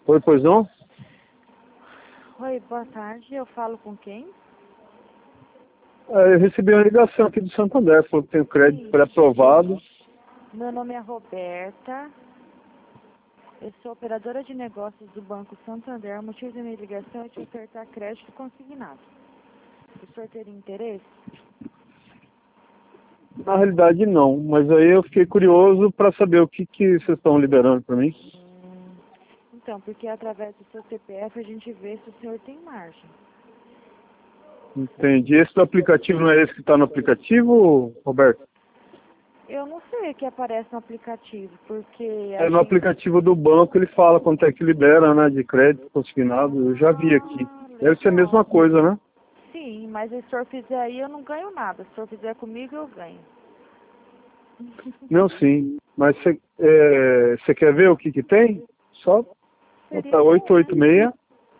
Oi, pois não? Oi, boa tarde. Eu falo com quem? Eu recebi uma ligação aqui do Santander, falou que tem crédito pré-aprovado. Meu nome é Roberta. Eu sou operadora de negócios do Banco Santander. O motivo da minha ligação é te ofertar crédito consignado. O senhor teria interesse? Na realidade não, mas aí eu fiquei curioso para saber o que vocês estão liberando para mim. Então, porque através do seu CPF a gente vê se o senhor tem margem. Entendi. Esse do aplicativo não é esse que está no aplicativo, Roberto? Eu não sei o que aparece no aplicativo, porque É no aplicativo do banco, ele fala quanto é que libera, né, de crédito consignado. Eu já vi aqui. Deve ser a mesma coisa, né? Sim, mas se o senhor fizer aí eu não ganho nada. Se o senhor fizer comigo eu ganho. Não, sim. Mas você quer ver o que tem? Só botar 886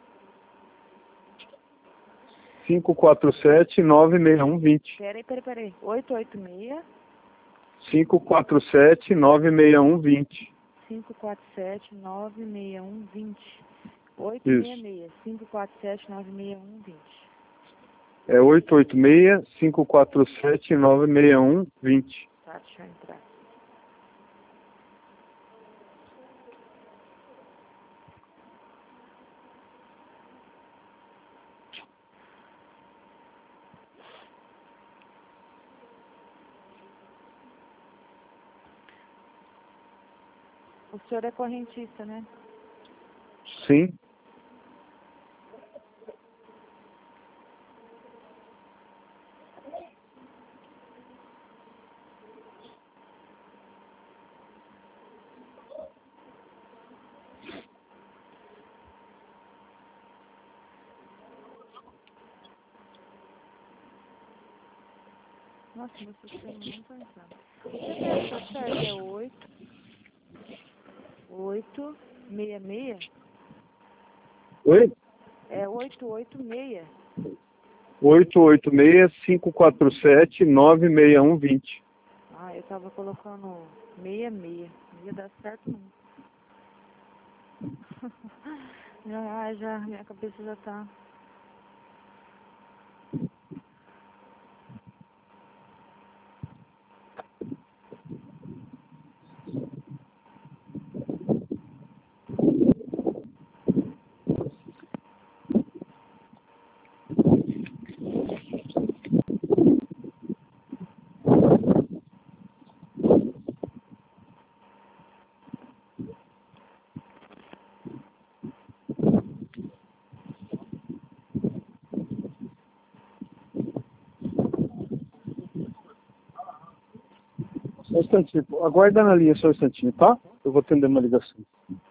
547 96120. Peraí. 886 547 96120. 547 96120. Isso. 866 547 96120. É 886 547 96120. Tá, deixa eu entrar. O senhor é correntista, né? Sim. Nossa, meu sistema não tá entrando. O CPF tá certo? É 866? Oi? É 886. 886 547 96120. Ah, eu tava colocando 66. Não ia dar certo não. já, minha cabeça já tá. Só um instantinho. Aguarda na linha só um instantinho, tá? Eu vou atender uma ligação.